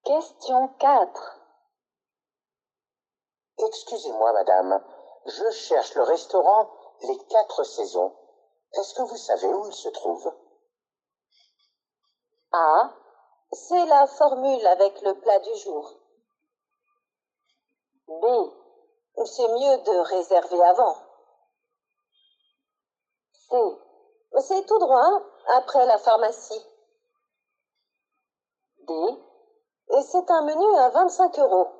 Question 4. Excusez-moi, madame, je cherche le restaurant Les 4 saisons. Est-ce que vous savez où il se trouve? A. C'est la formule avec le plat du jour. B. C'est mieux de réserver avant. C. C'est tout droit, après la pharmacie. D. C'est un menu à 25 €.